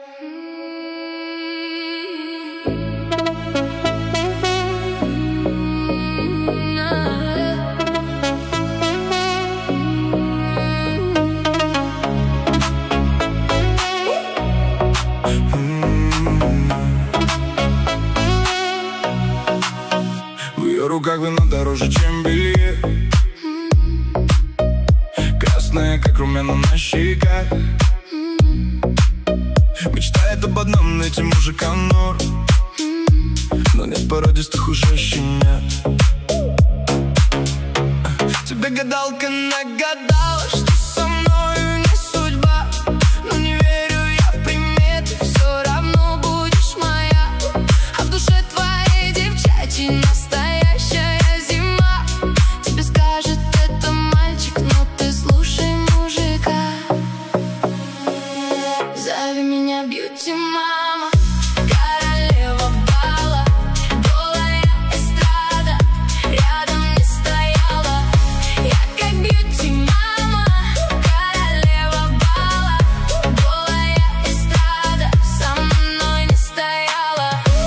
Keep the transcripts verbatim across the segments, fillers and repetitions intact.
В ее руках вино дороже, чем белье, красная, как румяна на щеках. Мечтает об одном, найти мужика норм, но нет породистых уже щенят. Тебе гадалка нагадала, что со мною не судьба, но не верю я в приметы, все равно будешь моя. А в душе твоей девчачьей настоящая зима. Тебе скажет это мальчик, но ты слушай мужика. Зови меня бьюти-мама, королева бала, голая эстрада, рядом не стояла. Я как бьюти-мама, королева бала, голая эстрада, со мной не стояла.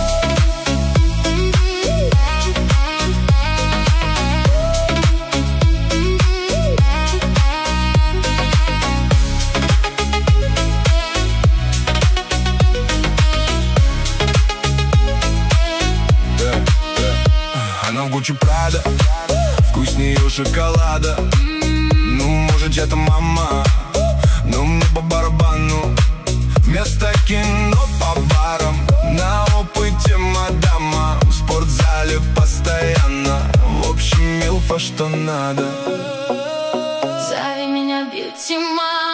Она в Гуччи Прада, вкуснее шоколада. Ну, может, чья-то мама, но мне по барабану. Вместо кино по барам, на опыте мадама, в спортзале постоянно. В общем, милфа, что надо. Зови меня бьюти-мама.